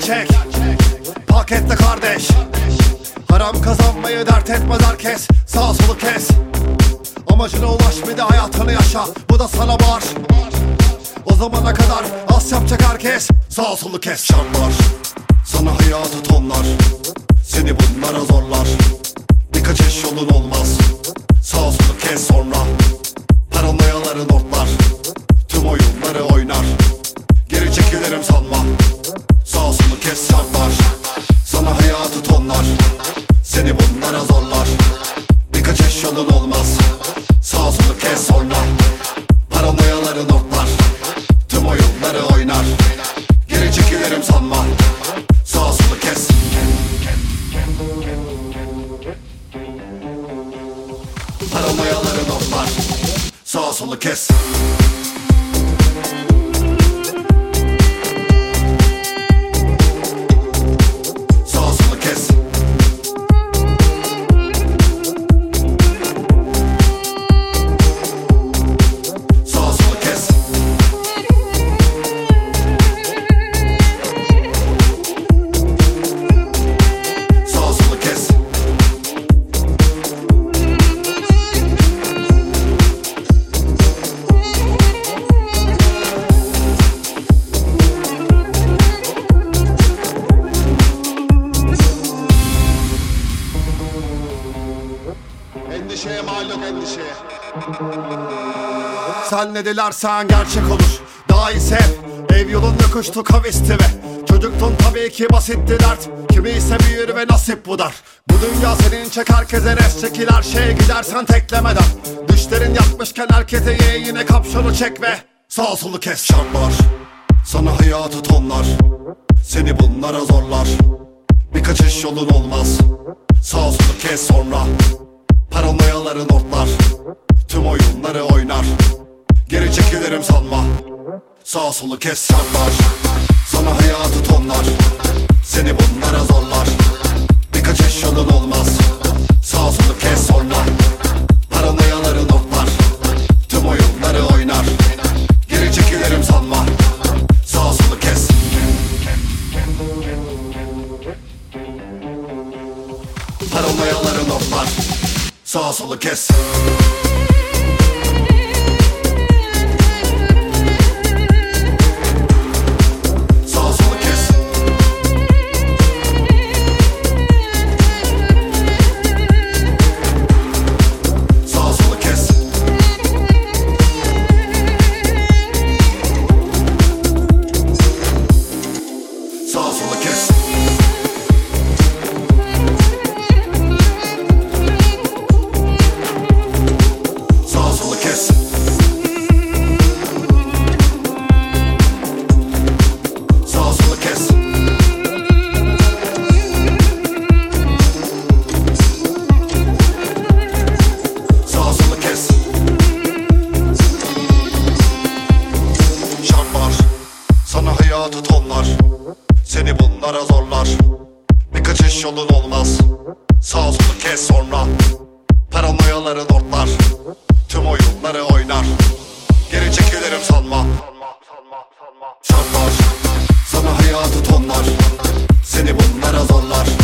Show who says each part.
Speaker 1: gerçek. Pakette kardeş. Haram kazanmayı dert etmez herkes. Sağ solu kes. Amacına ulaş bir de hayatını yaşa. Bu da sana var. O zamana kadar az yapacak herkes. Sağ solu kes. Şartlar sana hayatı tonlar. Seni bunlara zorlar. Birkaç eş yolun olmaz. Sağ solu kes sonra. Paranoyaların ortlar. Tüm oyunları oynar. Geri çekilirim sanma. Sağ solu kes. Şartlar sana hayatı tonlar. Seni bunlara zorlar. Birkaç eş yolun olmaz. Sağ solu kes sonra. Paranoyaların ortlar. Tüm oyunları oynar. Geri çekilirim sanma. Sağ solu kes. Paranoyaların ortlar. Sağ solu kes. Endişeye mal yok, endişeye. Sen ne dilersen gerçek olur. Daha iyi sev. Ev yolun yokuştu kavisti ve çocuktun tabii ki basitti dert. Kimi ise büyür ve nasip bu dar. Bu dünya senin çek herkese res çekil her şeye gidersen teklemeden. Düşlerin yatmışken herkese ye yine kapşonu çek ve sağ solu kes. Şartlar sana hayatı tonlar. Seni bunlara zorlar. Birkaç iş yolun olmaz. Sağ solu kes sonra. Paranoyaların ortlar. Tüm oyunları oynar. Geri çekilirim sanma. Sağ solu kes. Şartlar sana hayatı tonlar. Seni bunlara zorlar. Birkaç eş yolun olmaz. Sağ solu kes sonra. Paranoyaların ortlar. Tüm oyunları oynar. Geri çekilirim sanma. Sağ solu kes. Paranoyaların ortlar. Sağ solu kes. Sağ solu kes. Sağ solu kes. Sağ solu kes. Hayatı tonlar. Seni bunlara zorlar. Birkaç iş yolun olmaz. Sağ solu kes sonra. Paranoyaların ortlar. Tüm oyunları oynar. Geri çekilirim sanma. Şartlar sana hayatı tonlar. Seni bunlara zorlar.